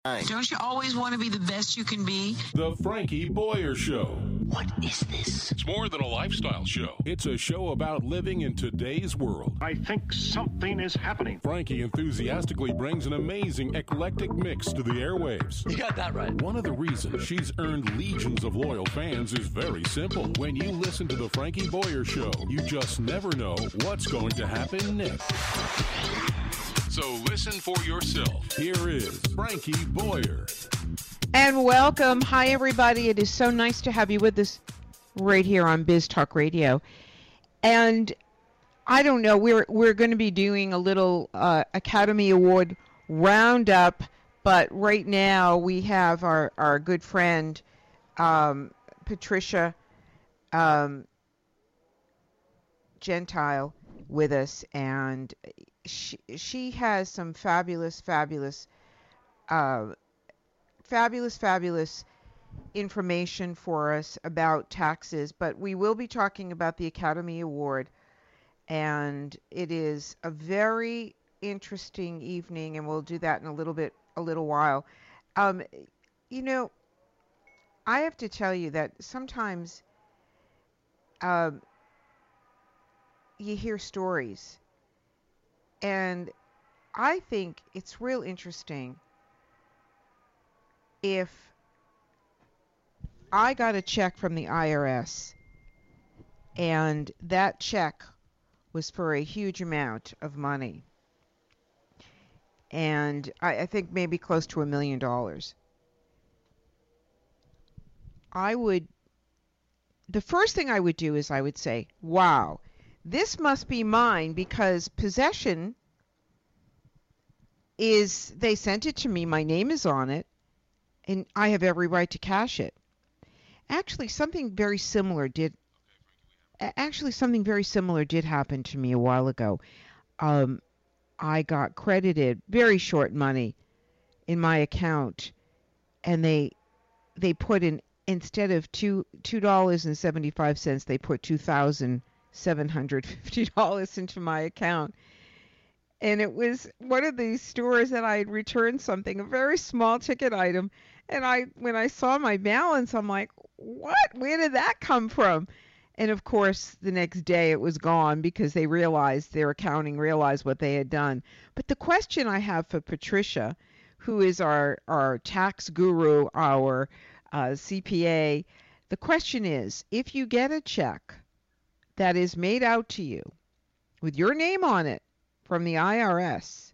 Don't you always want to be the best you can be? The Frankie Boyer Show. What is this? It's more than a lifestyle show. It's a show about living in today's world. I think something is happening. Frankie enthusiastically brings an amazing eclectic mix to the airwaves. You got that right. One of the reasons she's earned legions of loyal fans is very simple. When you listen to the Frankie Boyer Show, you just never know what's going to happen next. So listen for yourself. Here is Frankie Boyer. And welcome. Hi, everybody. It is so nice to have you with us right here on Biz Talk Radio. And I don't know, we're going to be doing a little Academy Award roundup, but right now we have our good friend Patricia Gentile with us, and she has some fabulous information for us about taxes. But we will be talking about the Academy Award, and it is a very interesting evening, and we'll do that in a little while. You know, I have to tell you that sometimes you hear stories, and I think it's real interesting if I got a check from the IRS and that check was for a huge amount of money, and I think maybe close to $1 million. The first thing I would do is I would say, wow, this must be mine, because possession is, they sent it to me, my name is on it, and I have every right to cash it. Actually, something very similar did happen to me a while ago. I got credited very short money in my account, and they put in, instead of $2.75, they put $2,750 into my account. And it was one of these stores that I had returned something, a very small ticket item. And when I saw my balance, I'm like, what? Where did that come from? And of course, the next day it was gone, because their accounting realized what they had done. But the question I have for Patricia, who is our tax guru, our CPA, the question is, if you get a check that is made out to you with your name on it from the IRS,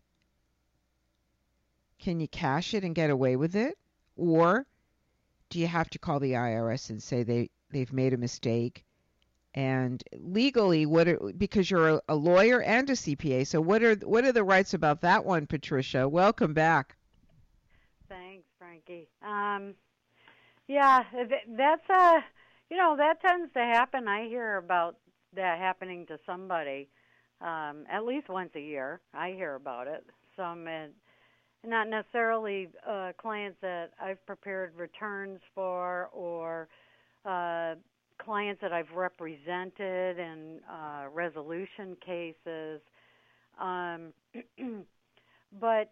can you cash it and get away with it? Or do you have to call the IRS and say they've made a mistake? And legally, because you're a lawyer and a CPA, so what are the rights about that one, Patricia? Welcome back. Thanks, Frankie. Yeah, that's that tends to happen. I hear about that happening to somebody at least once a year. I hear about it. Some, not necessarily clients that I've prepared returns for, or clients that I've represented in resolution cases. But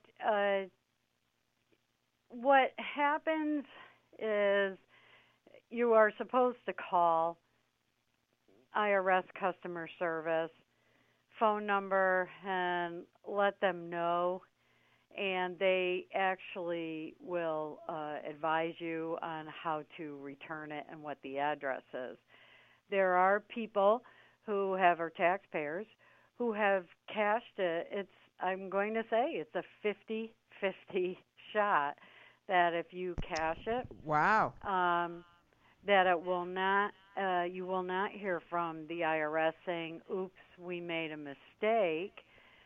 what happens is you are supposed to call IRS customer service phone number and let them know, and they actually will advise you on how to return it and what the address is. There are people who are taxpayers who have cashed it. I'm going to say it's a 50-50 shot that if you cash it, wow, that it will not, you will not hear from the IRS saying, "Oops, we made a mistake,"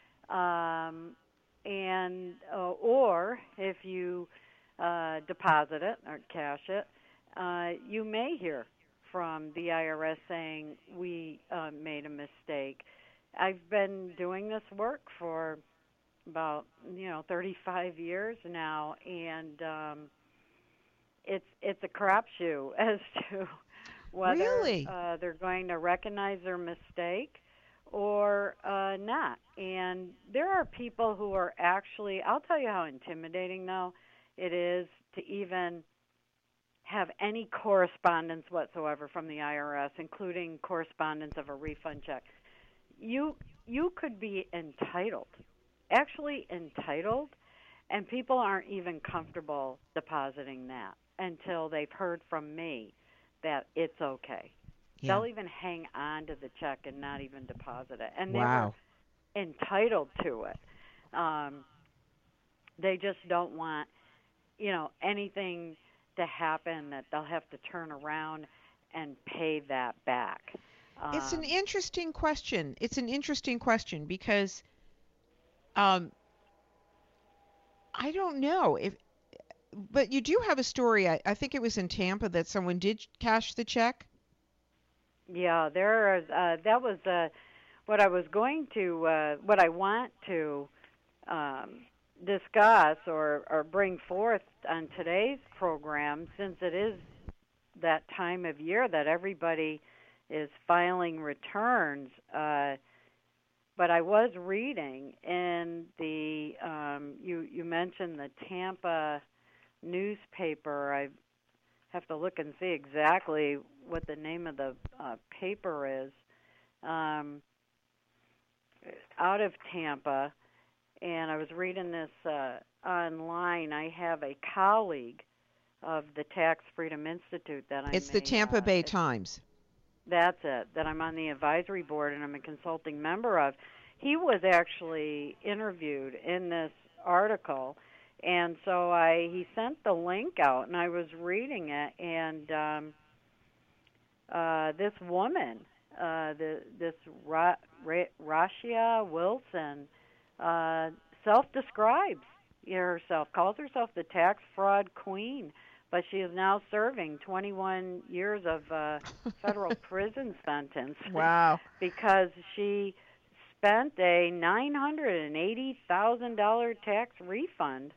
or if you deposit it or cash it, you may hear from the IRS saying, "We made a mistake." I've been doing this work for about 35 years now, and it's a crapshoot as to whether really? They're going to recognize their mistake or not. And there are people who are actually, I'll tell you how intimidating, though, it is to even have any correspondence whatsoever from the IRS, including correspondence of a refund check. You could be entitled, actually entitled, and people aren't even comfortable depositing that until they've heard from me that it's okay. Yeah. They'll even hang on to the check and not even deposit it. And Wow. they were entitled to it. They just don't want, anything to happen that they'll have to turn around and pay that back. It's an interesting question. Because I don't know but you do have a story. I think it was in Tampa that someone did cash the check. Yeah, that was what I was going to, what I want to discuss or bring forth on today's program, since it is that time of year that everybody is filing returns. But I was reading in the, you mentioned the Tampa newspaper. I have to look and see exactly what the name of the paper is, out of Tampa, and I was reading this online. I have a colleague of the Tax Freedom Institute that It's the Tampa Bay Times. That's it, that I'm on the advisory board and I'm a consulting member of. He was actually interviewed in this article, and so he sent the link out, and I was reading it, and this woman, this Rashia Wilson, self-describes herself, calls herself the tax fraud queen, but she is now serving 21 years of federal prison sentence. Wow. Because she spent a $980,000 tax refund.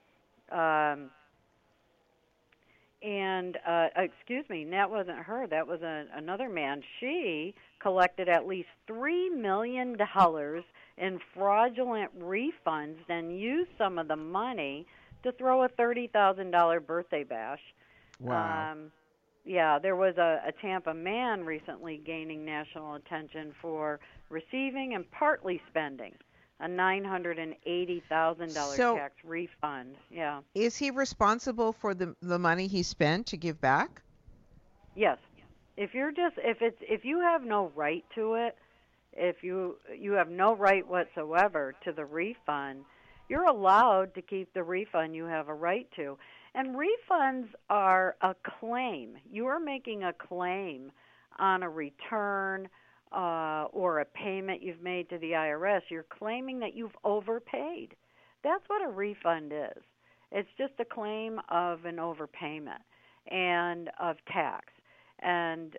Excuse me, that wasn't her. That was another man. She collected at least $3 million in fraudulent refunds, then used some of the money to throw a $30,000 birthday bash. Wow. Yeah, there was a Tampa man recently gaining national attention for receiving and partly spending a $980,000 tax refund. Yeah. Is he responsible for the money he spent to give back? Yes. If you have no right to it, if you have no right whatsoever to the refund, you're allowed to keep the refund you have a right to. And refunds are a claim. You are making a claim on a return or a payment you've made to the IRS. You're claiming that you've overpaid. That's what a refund is. It's just a claim of an overpayment and of tax. And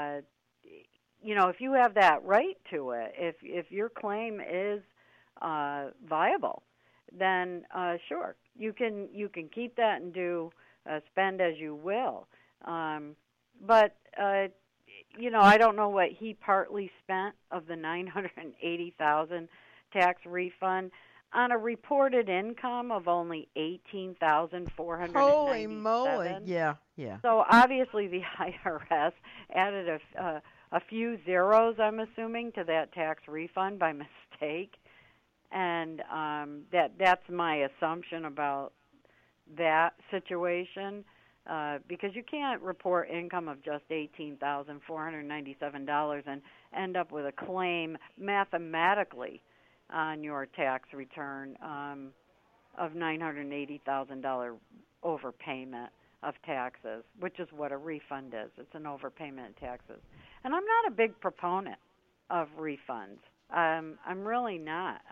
if you have that right to it, if your claim is viable, then sure, you can keep that and do spend as you will. But I don't know what he partly spent of the $980,000 tax refund on a reported income of only $18,497. Holy moly! Yeah. So obviously the IRS added a few zeros, I'm assuming, to that tax refund by mistake. And that's my assumption about that situation, because you can't report income of just $18,497 and end up with a claim mathematically on your tax return of $980,000 overpayment of taxes, which is what a refund is. It's an overpayment of taxes. And I'm not a big proponent of refunds. I'm really not.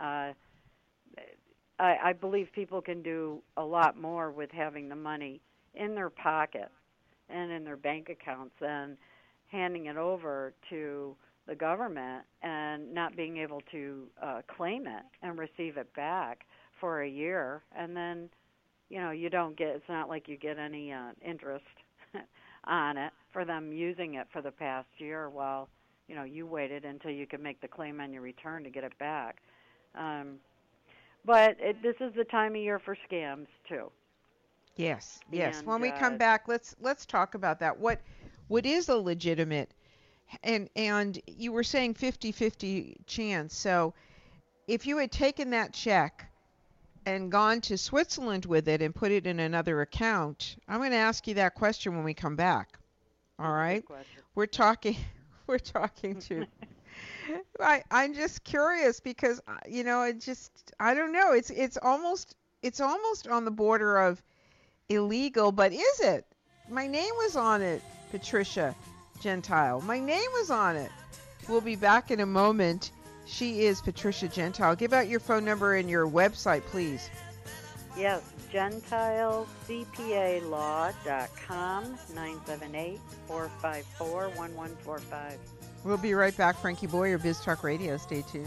I believe people can do a lot more with having the money in their pocket and in their bank accounts than handing it over to the government and not being able to claim it and receive it back for a year. And then, you don't get, it's not like you get any interest on it for them using it for the past year while you waited until you could make the claim on your return to get it back. But this is the time of year for scams, too. Yes, yes. And When we come back, let's talk about that. What is a legitimate, and you were saying 50-50 chance. So if you had taken that check and gone to Switzerland with it and put it in another account, I'm going to ask you that question when we come back. All right? We're talking we're talking to I'm just curious because I don't know. It's almost on the border of illegal, but is it? My name was on it, Patricia Gentile. My name was on it. We'll be back in a moment. She is Patricia Gentile. Give out your phone number and your website, please. Yes, GentileCPALaw.com, 978-454-1145. We'll be right back. Frankie Boyer, Biz Talk Radio. Stay tuned.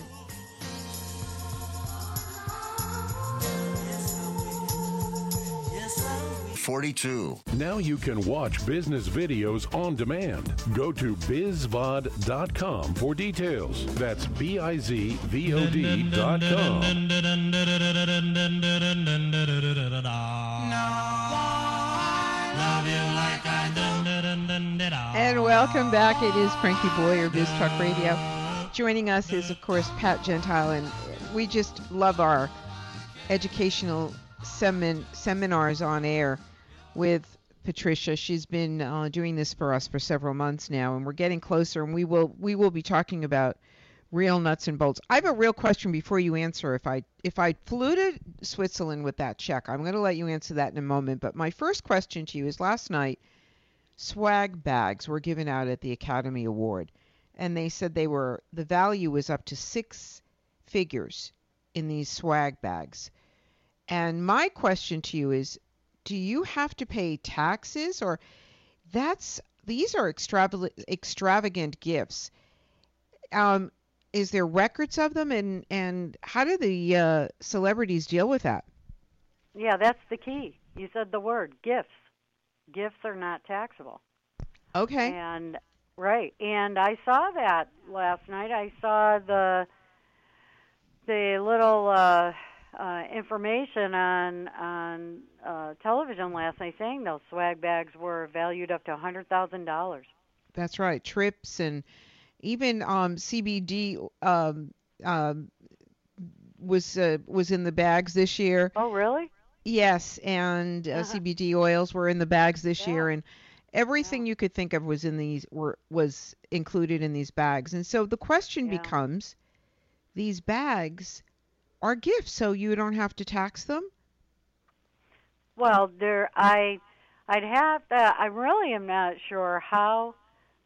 Now you can watch business videos on demand. Go to bizvod.com for details. That's bizvod.com. And welcome back. It is Frankie Boyer, Biz Talk Radio. Joining us is, of course, Pat Gentile, and we just love our educational seminars on air with Patricia. She's been doing this for us for several months now, and we're getting closer, and we will be talking about real nuts and bolts. I have a real question before you answer. If I flew to Switzerland with that check, I'm going to let you answer that in a moment, but my first question to you is, last night swag bags were given out at the Academy Award, and they said the value was up to 6 figures in these swag bags. And my question to you is, do you have to pay taxes, or these are extravagant gifts? Is there records of them, and how do the celebrities deal with that? Yeah, that's the key. You said the word, gifts. Gifts are not taxable. Okay. And right, and I saw that last night. I saw the little information on television last night saying those swag bags were valued up to $100,000. That's right. Trips and even CBD was in the bags this year. Oh, really? Yes, and CBD oils were in the bags this year, and everything you could think of was included in these bags. And so the question becomes, these bags are gifts, so you don't have to tax them? Well, I really am not sure how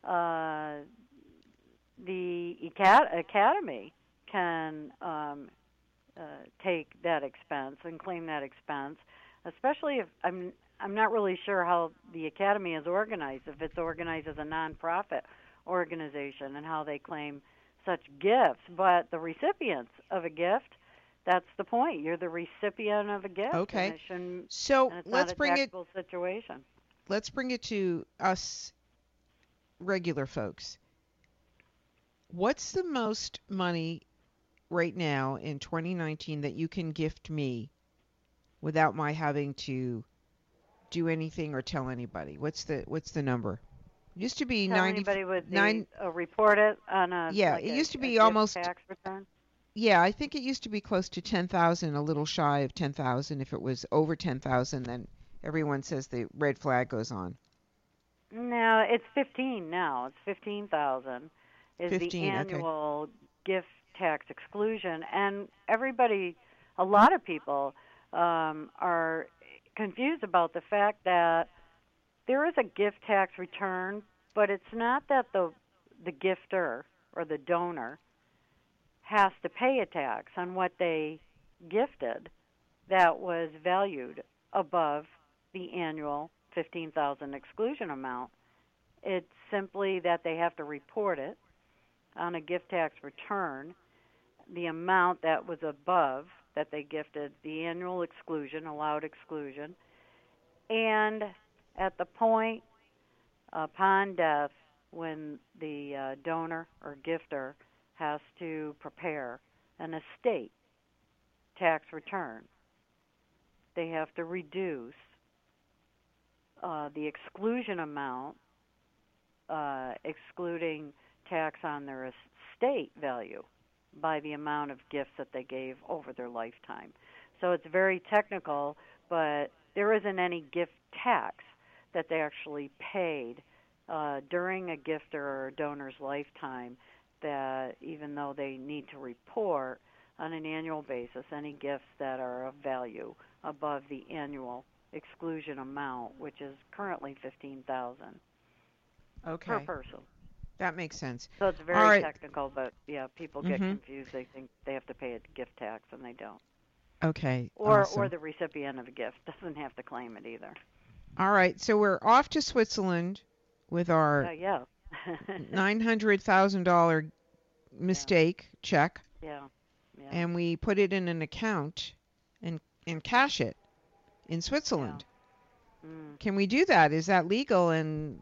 the Academy can take that expense and claim that expense, especially if I'm not really sure how the Academy is organized, if it's organized as a nonprofit organization and how they claim such gifts. But the recipients of a gift, that's the point. You're the recipient of a gift. Okay. So let's bring it situation. Let's bring it to us regular folks. What's the most money right now in 2019 that you can gift me without my having to do anything or tell anybody? What's the number? It used to be tell 90. Anybody would report it on a it used to be almost tax return. Yeah, I think it used to be close to 10,000, a little shy of 10,000. If it was over 10,000, then everyone says the red flag goes on. No, it's 15 now. It's 15,000 is 15, the annual gift tax exclusion, and a lot of people are confused about the fact that there is a gift tax return, but it's not that the gifter or the donor has to pay a tax on what they gifted that was valued above the annual 15,000 exclusion amount. It's simply that they have to report it on a gift tax return, the amount that was above that they gifted, the annual exclusion, allowed exclusion, and at the point upon death when the donor or gifter has to prepare an estate tax return, they have to reduce the exclusion amount, excluding tax on their estate value by the amount of gifts that they gave over their lifetime. So it's very technical, but there isn't any gift tax that they actually paid during a gift or donor's lifetime, that even though they need to report on an annual basis any gifts that are of value above the annual exclusion amount, which is currently $15,000 per person. That makes sense. So it's very technical, but yeah, people get confused. They think they have to pay a gift tax, and they don't. Okay. Or awesome. or the recipient of a gift doesn't have to claim it either. All right, so we're off to Switzerland with our $900,000 mistake check. Yeah. And we put it in an account and cash it in Switzerland. Yeah. Can we do that? Is that legal? And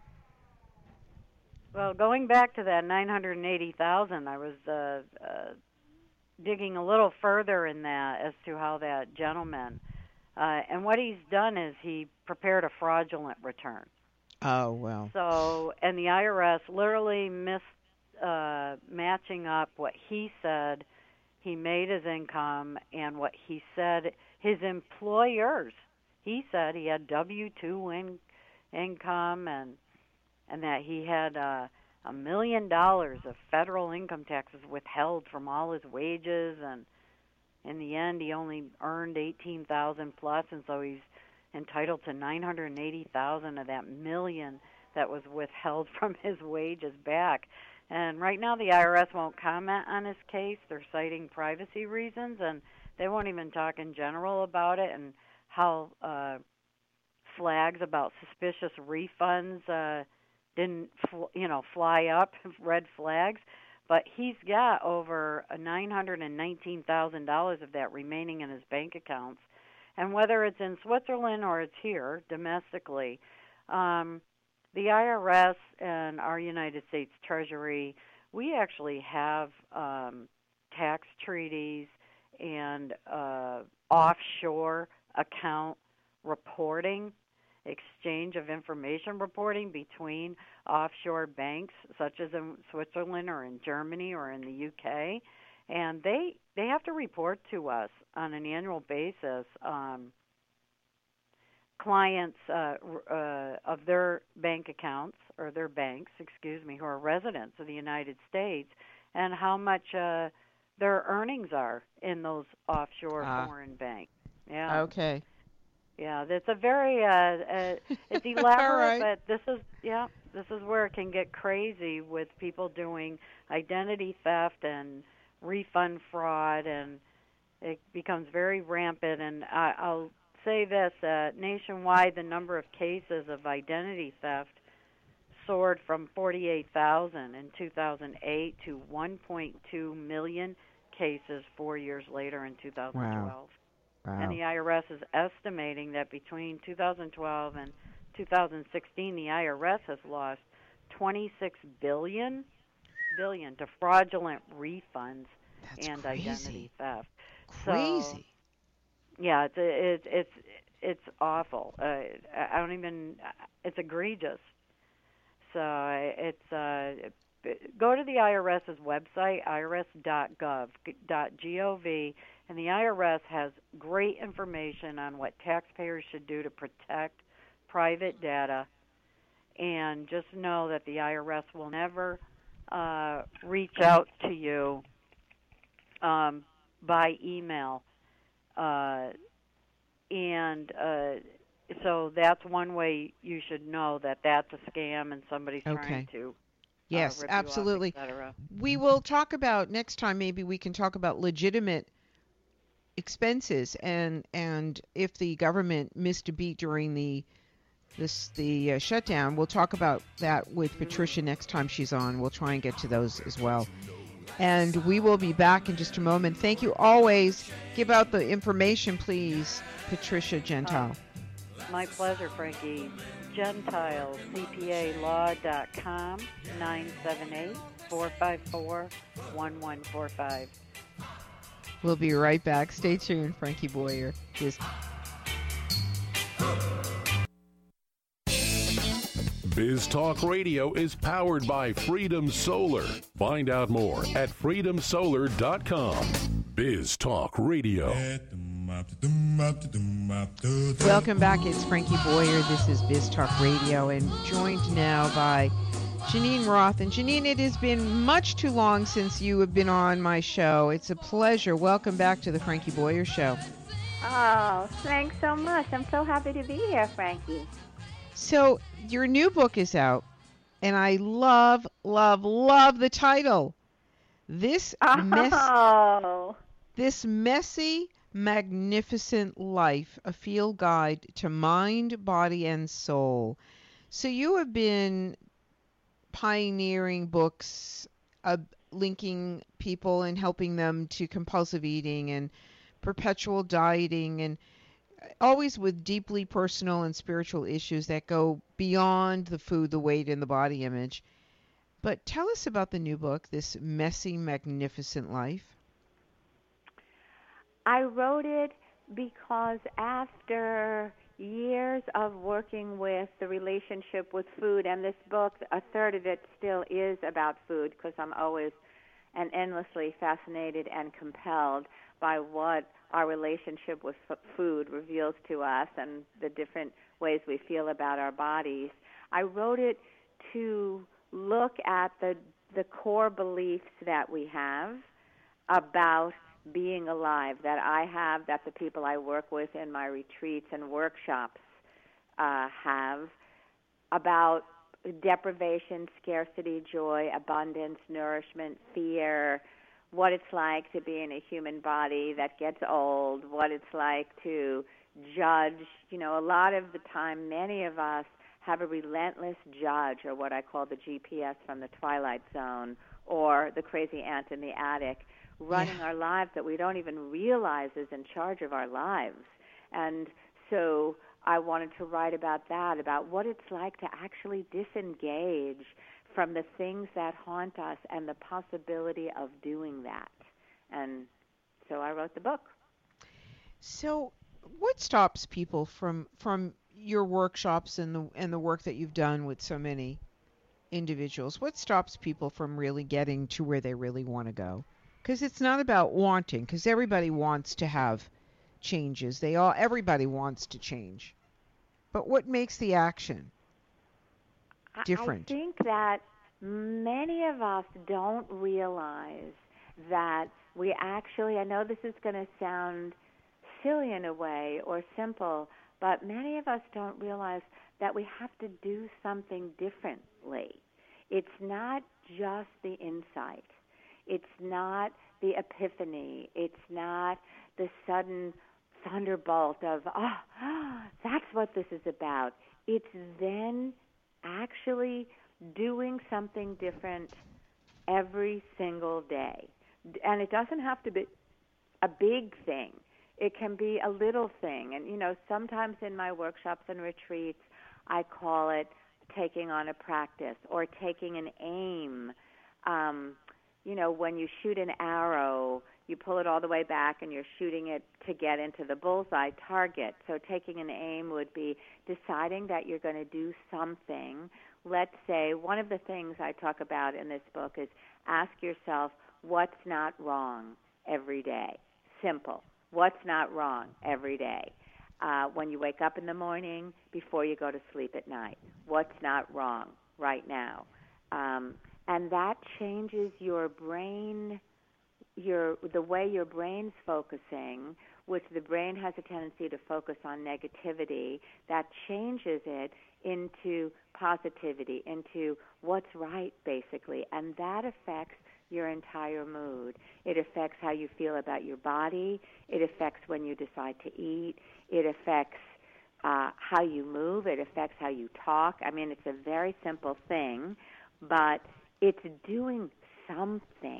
well, going back to that $980,000, I was digging a little further in that as to how that gentleman, and what he's done is he prepared a fraudulent return. Oh, well. So, and the IRS literally missed matching up what he said he made his income and what he said his employers. He said he had W-2 income and that he had $1 million of federal income taxes withheld from all his wages, and in the end he only earned $18,000 plus, and so he's entitled to $980,000 of that $1 million that was withheld from his wages back. And right now the IRS won't comment on his case. They're citing privacy reasons, and they won't even talk in general about it and how flags about suspicious refunds didn't fly up, red flags. But he's got over $919,000 of that remaining in his bank accounts. And whether it's in Switzerland or it's here domestically, the IRS and our United States Treasury, we actually have tax treaties and offshore account reporting, exchange of information reporting between offshore banks, such as in Switzerland or in Germany or in the UK. And they have to report to us on an annual basis clients of their bank accounts, or their banks, who are residents of the United States, and how much their earnings are in those offshore foreign banks. Yeah. Okay. Yeah, that's a very it's elaborate, right. but this is where it can get crazy with people doing identity theft and refund fraud, and it becomes very rampant. And I'll say this, nationwide the number of cases of identity theft soared from 48,000 in 2008 to 1.2 million cases 4 years later in 2012. Wow. And the IRS is estimating that between 2012 and 2016, the IRS has lost $26 billion to fraudulent refunds and crazy. Identity theft. Crazy. So, yeah, it's awful. It's egregious. So it's go to the IRS's website, irs.gov, and the IRS has great information on what taxpayers should do to protect private data. And just know that the IRS will never reach out to you by email. So that's one way you should know that that's a scam and somebody's trying to yes, rip absolutely. you off, et cetera. We will talk about next time. Maybe we can talk about legitimate expenses and if the government missed a beat during the shutdown. We'll talk about that with Patricia next time she's on. We'll try and get to those as well. And we will be back in just a moment. Thank you always. Give out the information, please, Patricia Gentile. My pleasure, Frankie. Gentile, CPAlaw.com, 978-454-1145. We'll be right back. Stay tuned, Frankie Boyer. Biz Talk Radio is powered by Freedom Solar. Find out more at freedomsolar.com. Biz Talk Radio. Welcome back. It's Frankie Boyer. This is Biz Talk Radio, and joined now by Janine Roth. And Janine, it has been much too long since you have been on my show. It's a pleasure. Welcome back to the Frankie Boyer Show. Oh, thanks so much. I'm so happy to be here, Frankie. So your new book is out, and I love, love, love the title. This messy, magnificent life, a field guide to mind, body, and soul. So you have been pioneering books, linking people and helping them to compulsive eating and perpetual dieting, and always with deeply personal and spiritual issues that go beyond the food, the weight, and the body image. But tell us about the new book, This Messy, Magnificent Life. I wrote it because after years of working with the relationship with food, and this book, a third of it still is about food, because I'm always and endlessly fascinated and compelled by what our relationship with food reveals to us and the different ways we feel about our bodies. I wrote it to look at the core beliefs that we have about being alive, that I have, that the people I work with in my retreats and workshops have, about deprivation, scarcity, joy, abundance, nourishment, fear, what it's like to be in a human body that gets old, what it's like to judge. You know, a lot of the time, many of us have a relentless judge, or what I call the GPS from the Twilight Zone, or the crazy aunt in the attic, running our lives that we don't even realize is in charge of our lives. And so I wanted to write about that, about what it's like to actually disengage from the things that haunt us and the possibility of doing that. And so I wrote the book. So what stops people from your workshops and the work that you've done with so many individuals? What stops people from really getting to where they really want to go? Because it's not about wanting, because everybody wants to have changes. Everybody wants to change. But what makes the action different? I think that many of us don't realize that we actually, I know this is going to sound silly in a way or simple, but many of us don't realize that we have to do something differently. It's not just the insight. It's not the epiphany. It's not the sudden thunderbolt of, that's what this is about. It's then actually doing something different every single day. And it doesn't have to be a big thing. It can be a little thing. And, you know, sometimes in my workshops and retreats, I call it taking on a practice or taking an aim. You know, when you shoot an arrow, you pull it all the way back and you're shooting it to get into the bullseye target. So taking an aim would be deciding that you're going to do something. Let's say one of the things I talk about in this book is ask yourself, what's not wrong every day? Simple. What's not wrong every day? When you wake up in the morning, before you go to sleep at night, what's not wrong right now? And that changes your brain, the way your brain's focusing, which the brain has a tendency to focus on negativity. That changes it into positivity, into what's right, basically. And that affects your entire mood. It affects how you feel about your body. It affects when you decide to eat. It affects how you move. It affects how you talk. I mean, it's a very simple thing, but it's doing something.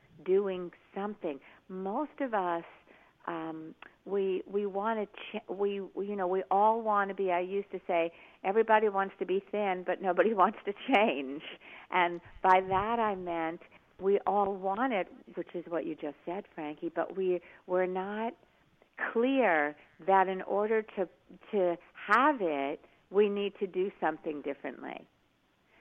Most of us, we want to. We all want to be. I used to say everybody wants to be thin, but nobody wants to change. And by that I meant we all want it, which is what you just said, Frankie. But we're not clear that in order to have it, we need to do something differently.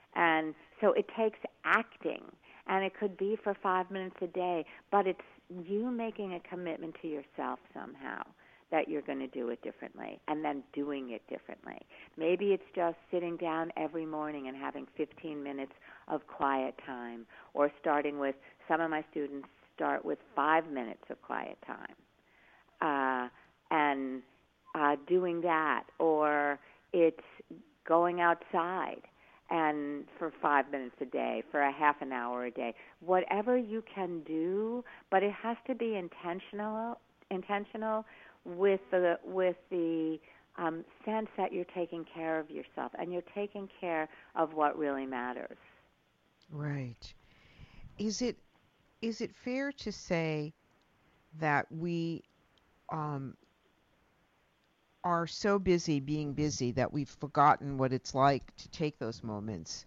And so it takes acting, and it could be for 5 minutes a day, but it's you making a commitment to yourself somehow that you're going to do it differently, and then doing it differently. Maybe it's just sitting down every morning and having 15 minutes of quiet time, or starting with, some of my students start with 5 minutes of quiet time, and doing that, or it's going outside and for 5 minutes a day, for a half an hour a day, whatever you can do, but it has to be intentional with the sense that you're taking care of yourself and you're taking care of what really matters. Right. Is it fair to say that we are so busy being busy that we've forgotten what it's like to take those moments?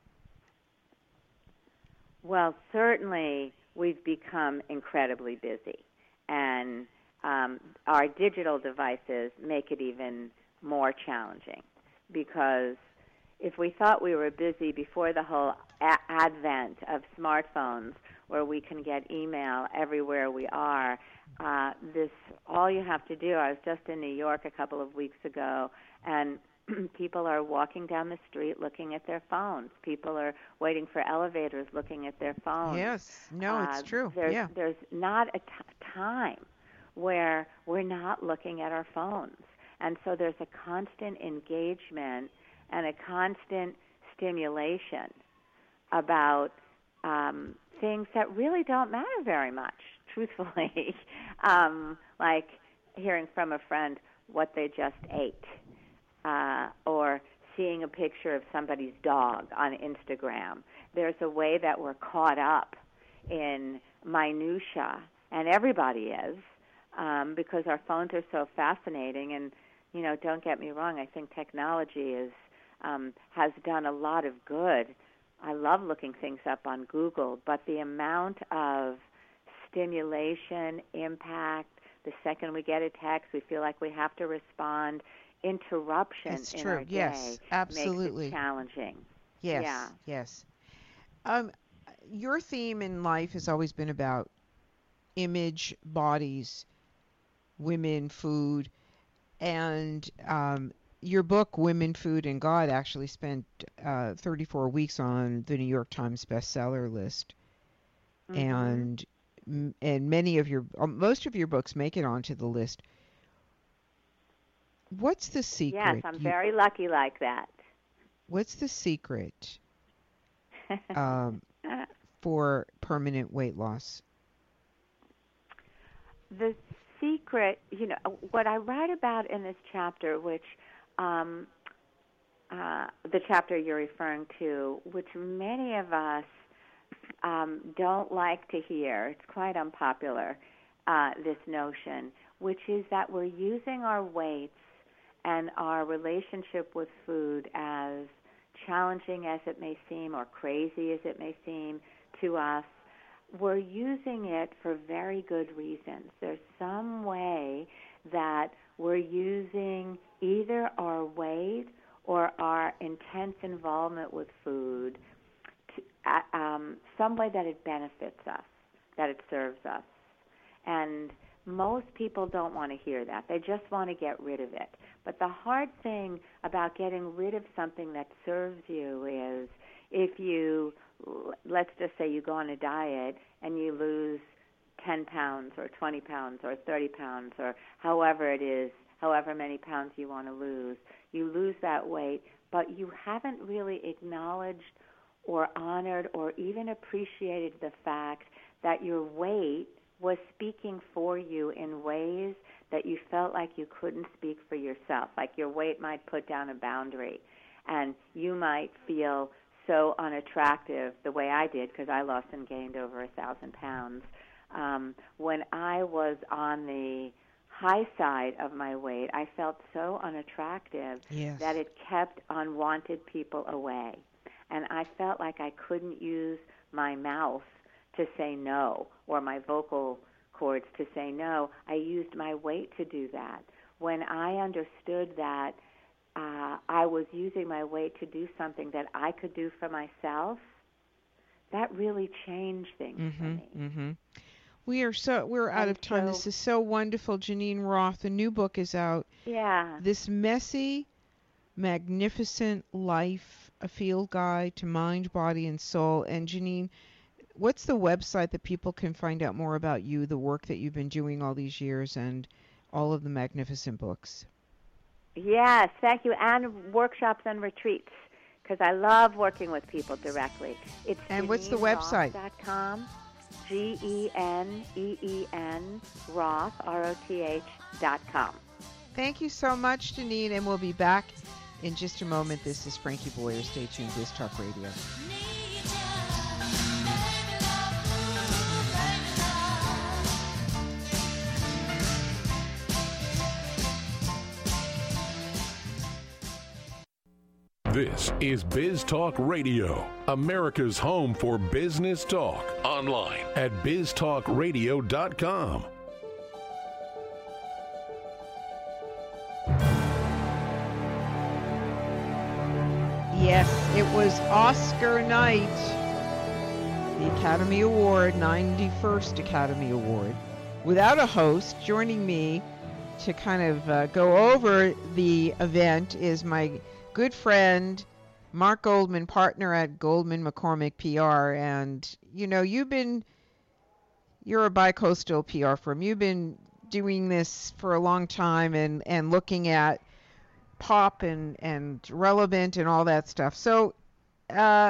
Well, certainly we've become incredibly busy, and our digital devices make it even more challenging, because if we thought we were busy before the whole advent of smartphones, where we can get email everywhere we are, all you have to do, I was just in New York a couple of weeks ago, and people are walking down the street looking at their phones. People are waiting for elevators looking at their phones. Yes. No, it's true. There's not a time where we're not looking at our phones. And so there's a constant engagement and a constant stimulation about things that really don't matter very much, truthfully. Like hearing from a friend what they just ate, or seeing a picture of somebody's dog on Instagram. There's a way that we're caught up in minutia, and everybody is, because our phones are so fascinating. And, don't get me wrong, I think technology has done a lot of good. I love looking things up on Google, but the amount of stimulation, impact, the second we get a text, we feel like we have to respond, interruption It's in true. our day Yes, absolutely. makes it challenging. Yes. Yeah. Yes. Your theme in life has always been about image, bodies, women, food, and your book, Women, Food, and God, actually spent 34 weeks on the New York Times bestseller list. And many of most of your books make it onto the list. What's the secret? Yes, I'm very lucky like that. What's the secret for permanent weight loss? The secret, what I write about in this chapter, which the chapter you're referring to, which many of us don't like to hear, it's quite unpopular, this notion, which is that we're using our weights and our relationship with food, as challenging as it may seem or crazy as it may seem to us, we're using it for very good reasons. There's some way that we're using either our weight or our intense involvement with food some way that it benefits us, that it serves us. And most people don't want to hear that. They just want to get rid of it. But the hard thing about getting rid of something that serves you is, if you, let's just say you go on a diet and you lose 10 pounds or 20 pounds or 30 pounds or however it is, however many pounds you want to lose, you lose that weight, but you haven't really acknowledged or honored or even appreciated the fact that your weight was speaking for you in ways that you felt like you couldn't speak for yourself. Like your weight might put down a boundary, and you might feel so unattractive the way I did, because I lost and gained over 1,000 pounds. When I was on the high side of my weight, I felt so unattractive that it kept unwanted people away. And I felt like I couldn't use my mouth to say no, or my vocal cords to say no. I used my weight to do that. When I understood that I was using my weight to do something that I could do for myself, that really changed things for me. Mm-hmm. We're out of time. This is so wonderful. Janine Roth, the new book is out. Yeah. This Messy, Magnificent Life, a field guide to mind, body, and soul. And Janine, what's the website that people can find out more about you, the work that you've been doing all these years, and all of the magnificent books? Yes, thank you. And workshops and retreats, because I love working with people directly. It's and what's the website? JaneneRoth.com, GENEEN Roth, ROTH.com. Thank you so much, Janine, and we'll be back in just a moment. This is Frankie Boyer. Stay tuned. Biz Talk Radio. This is Biz Talk Radio, America's home for business talk. Online at biztalkradio.com. Yes, it was Oscar night, the Academy Award, 91st Academy Award. Without a host, joining me to kind of go over the event is my good friend, Mark Goldman, partner at Goldman McCormick PR. And, you know, you're a bi-coastal PR firm. You've been doing this for a long time and looking at pop and relevant and all that stuff. So, how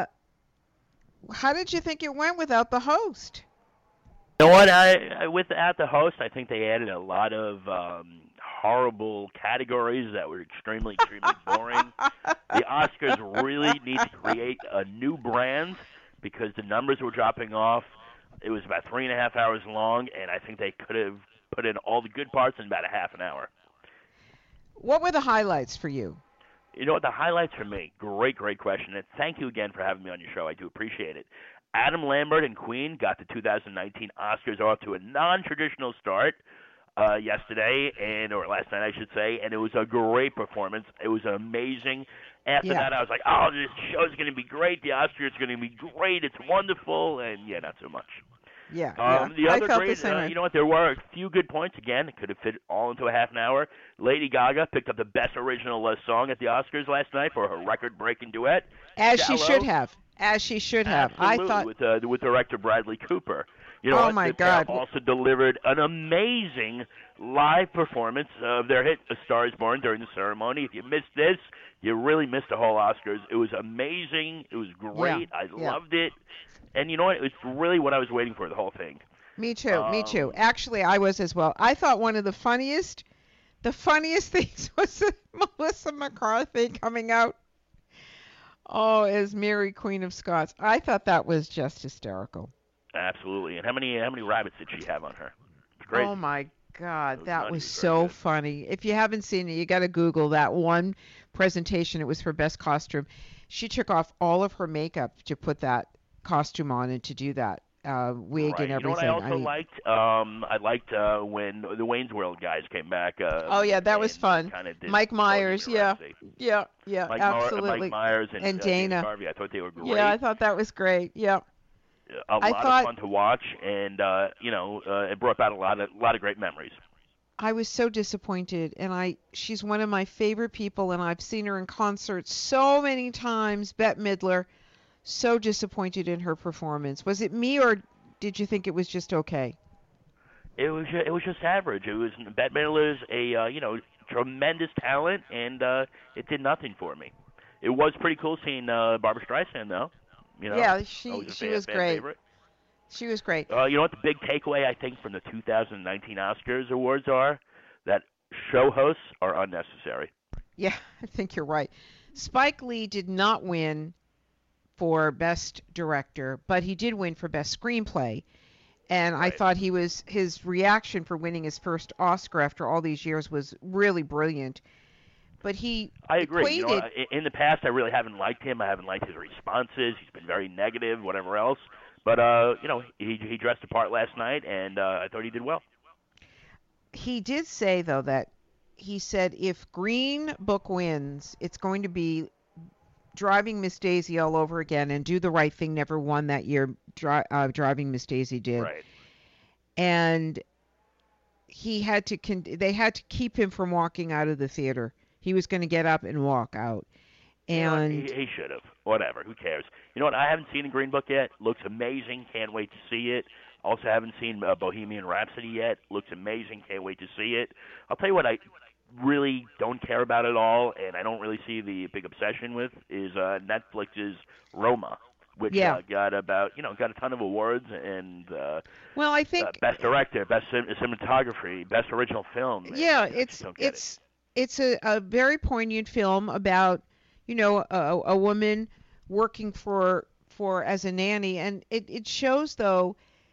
did you think it went without the host? You know what? Without the host, I think they added a lot of horrible categories that were extremely boring. The Oscars really need to create a new brand because the numbers were dropping off. It was about 3.5 hours long, and I think they could have put in all the good parts in about a half an hour. What were the highlights for you? You know what, the highlights for me, great question, and thank you again for having me on your show. I do appreciate it. Adam Lambert and Queen got the 2019 Oscars off to a non-traditional start yesterday, or last night I should say, and it was a great performance. It was amazing. After that, I was like, oh, this show's going to be great. The Oscars are going to be great. It's wonderful. And, yeah, not so much. Yeah. The other great, you know what, there were a few good points. Again, it could have fit all into a half an hour. Lady Gaga picked up the best original song at the Oscars last night for her record-breaking duet. As she should have. Absolutely, I thought with director Bradley Cooper. You know, oh my God! Also delivered an amazing live performance of their hit "A Star Is Born" during the ceremony. If you missed this, you really missed the whole Oscars. It was amazing. It was great. I loved it. And you know what? It was really what I was waiting for, the whole thing. Me too. Actually, I was as well. I thought one of the funniest things was Melissa McCarthy coming out. Oh, as Mary, Queen of Scots. I thought that was just hysterical. Absolutely. And how many rabbits did she have on her? It's crazy. Oh my God, that was so funny. If you haven't seen it, you got to Google that one presentation. It was for Best Costume. She took off all of her makeup to put that costume on and to do that wig and everything. You know what I also liked? I liked when the Wayne's World guys came back. That was fun. Mike Myers, yeah, absolutely. Mike Myers and Dana Harvey. I thought they were great. Yeah, I thought that was great. Yeah. A lot of fun to watch, and it brought back a lot of great memories. I was so disappointed, and she's one of my favorite people, and I've seen her in concert so many times. Bette Midler, so disappointed in her performance. Was it me, or did you think it was just okay? It was just average. It was Bette Midler's a tremendous talent, and it did nothing for me. It was pretty cool seeing Barbra Streisand though. You know, yeah, she was great. Favorite. She was great. You know what the big takeaway I think from the 2019 Oscars awards are? That show hosts are unnecessary. Yeah, I think you're right. Spike Lee did not win for Best Director, but he did win for Best Screenplay. And I thought his reaction for winning his first Oscar after all these years was really brilliant. But I agree. In the past, I really haven't liked him. I haven't liked his responses. He's been very negative, whatever else. But, he dressed the part last night, and I thought he did well. He did say, though, that he said if Green Book wins, it's going to be Driving Miss Daisy all over again, and Do the Right Thing never won that year. Driving Miss Daisy did. Right. And they had to keep him from walking out of the theater. He was going to get up and walk out. And he should have. Whatever. Who cares? You know what? I haven't seen the Green Book yet. Looks amazing. Can't wait to see it. Also haven't seen Bohemian Rhapsody yet. Looks amazing. Can't wait to see it. I'll tell you what I really don't care about at all, and I don't really see the big obsession with, is Netflix's Roma, which got a ton of awards, and well, I think best director, best cinematography, best original film. Yeah, it's a very poignant film about a woman working for as a nanny, and it shows, though,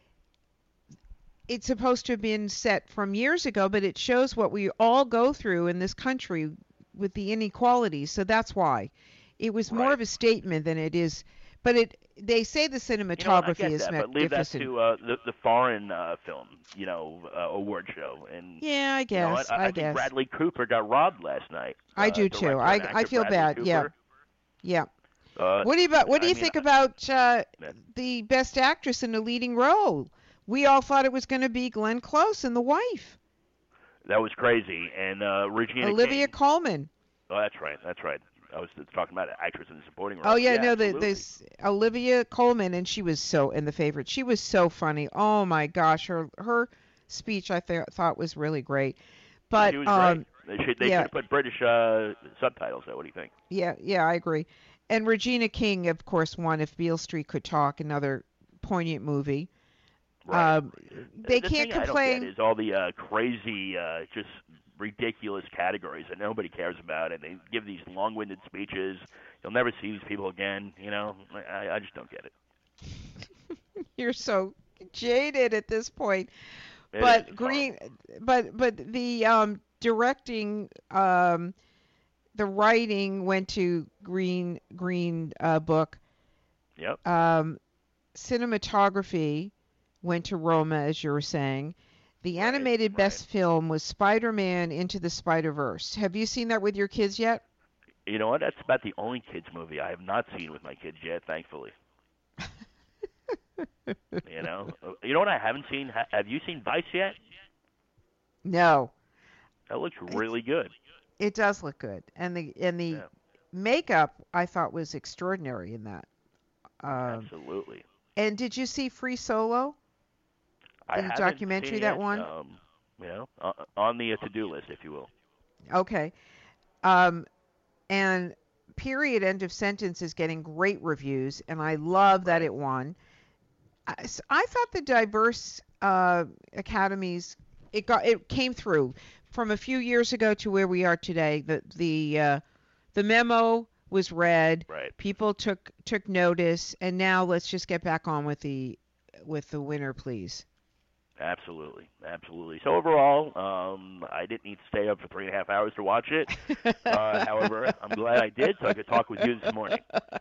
it's supposed to have been set from years ago, but it shows what we all go through in this country with the inequalities. So that's why it was more of a statement than it is. But they say the cinematography is magnificent. But leave that to the foreign film, award show. And yeah, I guess. I think Bradley Cooper got robbed last night. I do too. I feel bad. Cooper. Yeah. What do you think about the best actress in a leading role? We all thought it was going to be Glenn Close and The Wife. That was crazy. And Regina Olivia King. Colman. Oh, that's right. I was talking about actress in the supporting role. Oh yeah, no, this Olivia Colman, and she was in The Favorite. She was so funny. Oh my gosh, her speech I thought was really great. But she was great. They should have put British subtitles. What do you think? Yeah, I agree. And Regina King, of course, won If Beale Street Could Talk, another poignant movie. Right. They can't complain. I don't get is all the crazy, just ridiculous categories that nobody cares about, and they give these long-winded speeches. You'll never see these people again. I just don't get it. You're so jaded at this point. But the directing, the writing went to Green Book. Yep. Cinematography went to Roma, as you were saying. The animated best film was Spider-Man Into the Spider-Verse. Have you seen that with your kids yet? You know what? That's about the only kids movie I have not seen with my kids yet, thankfully. You know what I haven't seen? Have you seen Vice yet? No. That looks really good. It does look good, and the makeup I thought was extraordinary in that. Absolutely. And did you see Free Solo? The documentary that won? On the to-do list, if you will. Okay. And Period End of Sentence is getting great reviews, and I love that it won. I thought the diverse academies, it came through from a few years ago to where we are today. The memo was read. Right. People took notice, and now let's just get back on with the winner, please. Absolutely. So overall, I didn't need to stay up for 3.5 hours to watch it. However, I'm glad I did, so I could talk with you this morning.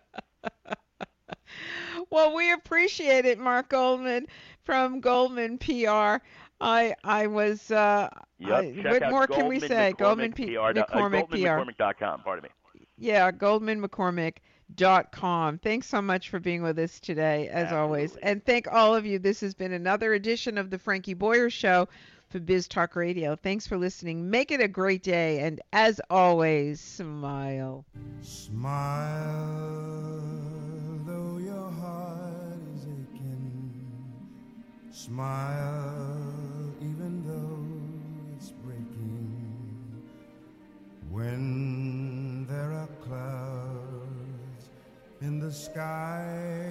Well, we appreciate it, Mark Goldman from Goldman PR. I was. What more can we say? Goldman PR. GoldmanMcCormick.com. Pardon me. Yeah, GoldmanMcCormick.com. Thanks so much for being with us today, as always. And thank all of you. This has been another edition of the Frankie Boyer Show for Biz Talk Radio. Thanks for listening. Make it a great day. And as always, smile. Smile, though your heart is aching. Smile, even though it's breaking. When there are clouds in the sky